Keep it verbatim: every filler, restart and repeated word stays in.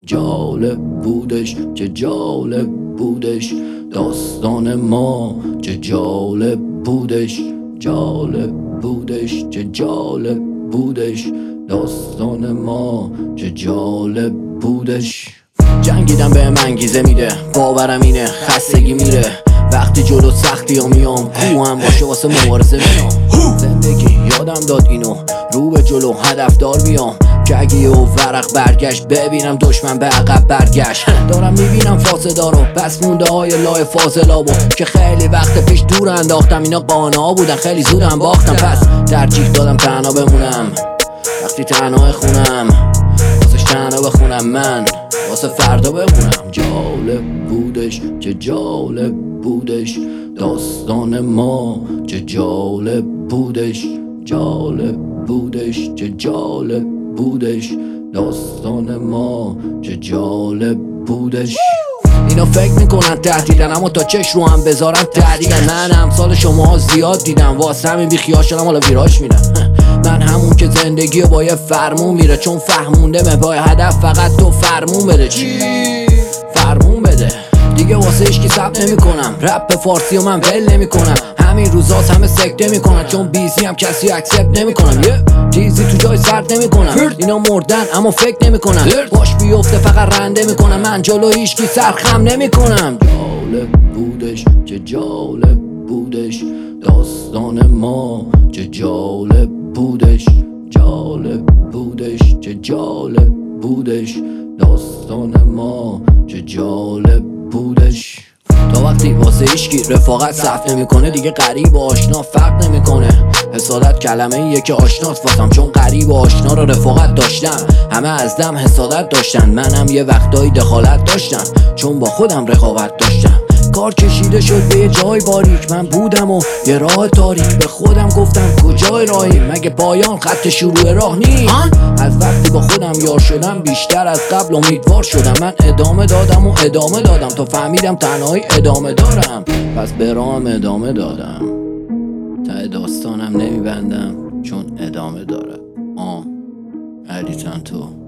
جالب بودش چه جالب بودش داستان ما، چه جالب بودش جالب بودش چه جالب بودش داستان ما، چه جالب بودش. جنگیدم به انگیزه میده، باورم اینه خستگی میره وقتی جلو سختی ها میام، کو هم باشه واسه مبارزه میام. زندگی یادم داد اینو، رو به جلو هدفدار بیام، که اگه یه ورق برگشت ببینم دشمن به عقب برگشت. دارم میبینم فاسدا رو، پس مونده های لای فاضلابو که خیلی وقت پیش دور انداختم. اینا قانعا بودن خیلی زودم باختم، پس ترجیح دادم تنها بمونم. وقتی تنها خونم واسه تنها بخونم، من واسه فردا بمونم. جالب بودش چه جالب بودش داستان ما، چه جالب بودش جالب بودش چه جالب بودش داستان ما، چه جالب بودش. اینا فکر میکنن تهدیدن، اما تا چش رو هم بذارن تهدیدن. من امثال شما زیاد دیدم، واسه همین بی خیال شدم حالا ویراش میرم. من همون که زندگی با یه فرمون میره، چون فهمونده به پای هدف فقط تو فرمون بده. چی؟ فرمون بده دیگه، واسه اشکی ثبت نمی کنم. رپ فارسی و من ول نمی کنم، همین روزاست همه سکته می کنن، چون بیزی هم کسی اکسپت نمی کنم. یه چیزی تو جای سرد نمی کنم، اینا مردن اما فکر نمی کنم. باش بیفته فقط رنده می کنم، من جلو هیچکی سرخم نمی کنم. جالب بودش چه جالب بودش داستان ما، چه جالب بودش جالب بودش چه جالب بودش داستان ما، چه جالب بودش. تا وقتی واسه هیچکی رفاقت صرف نمیکنه، دیگه غریب و آشنا فرق نمیکنه. حسادت کلمه ایه که آشناست واسم، چون غریب و آشنا رو رفاقت داشتم. همه از دم حسادت داشتن، منم یه وقتایی دخالت داشتم، چون با خودم رقابت داشتم. کار کشیده شد به یه جای باریک، من بودم و یه راه تاریک. به خودم گفتم کجای راهی، مگه پایان خط شروع راه نی؟ از وقتی با خودم یار شدم بیشتر از قبل امیدوار شدم. من ادامه دادم و ادامه دادم تا فهمیدم تنهایی ادامه دارم، پس به راهم ادامه دادم. ته داستانم نمیبندم چون ادامه داره. آه علی تنتو.